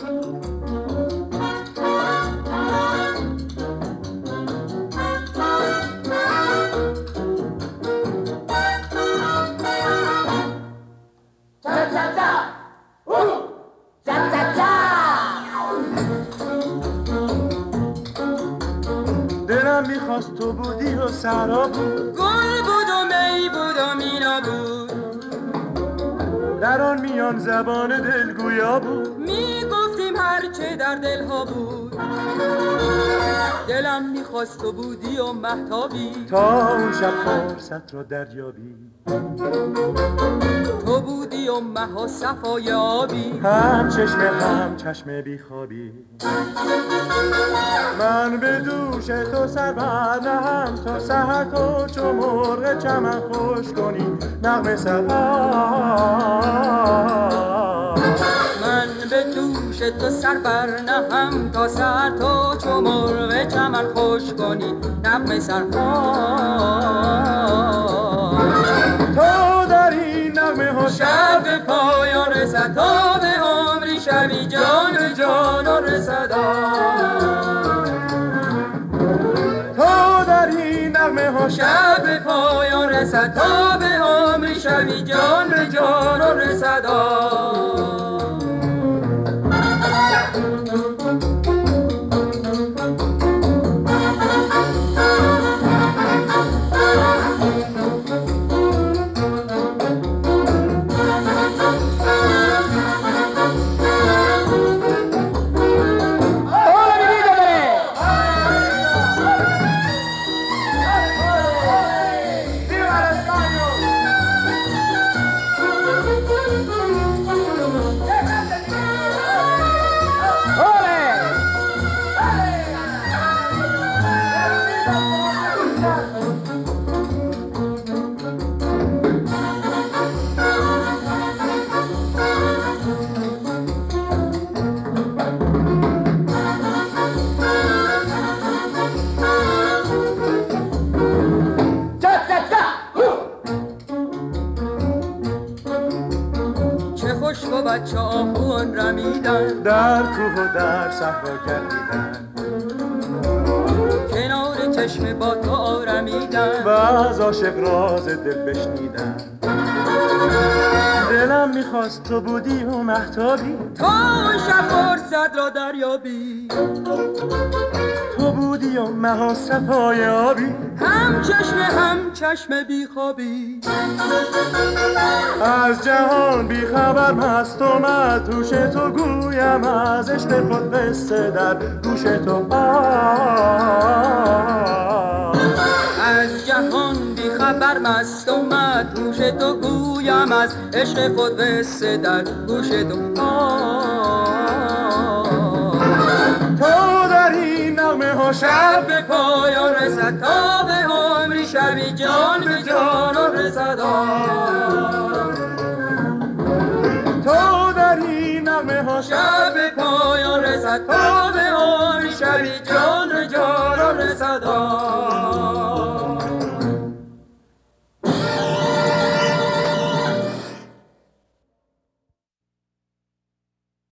دلم میخواست تو بودی و سرا بود، گل بود و می بود و مینا بود، در آن میان زبان دلگویا بود، میگفتیم هرچه در دلها بود. دلم میخواست تو بودی و مهتابی، تا اون شب فرصت را دریابی، تو بودی و مه و صفای آبی، هم چشم بیخوابی. من به دوش تو سر برنهم تا سحر تو چو مرغ چمن خوش کنی نغمه سحر. من به دوش تو سر برنهم تا سحر تو چو مرغ چمن خوش کنی نغمه سرها. تو در این نغمه ها شب به پایان رسد، تا به عمری شبی جان به جان رسد. تو در این نغمه ها شب به پایان رسد، تا به عمری شبی جان به جان رسد. بچه آهوان رمیدن، در کوه و در صحرا گردیدن، کنار چشم با تو آرمیدن، و از عاشق راز دل بشنیدن. دلم میخواست تو بودی و مهتابی، تا شب فرصت را دریابی، تو بودی و مه و صفای آبی، هم چشم بیخوابی. از جهان بیخبر مست و مدهوش تو گویم از عشق خود قصه در گوش تو. از جهان بیخبر مست و مدهوش تو گویم از عشق خود قصه در گوش تو. تو در این نغمه ها شب به پایان رسد، تا به عمری شبی جان به جان رسد. تو در این نغمه ها شب به پایان رسد، تا به عمری شبی جان به جان رسد.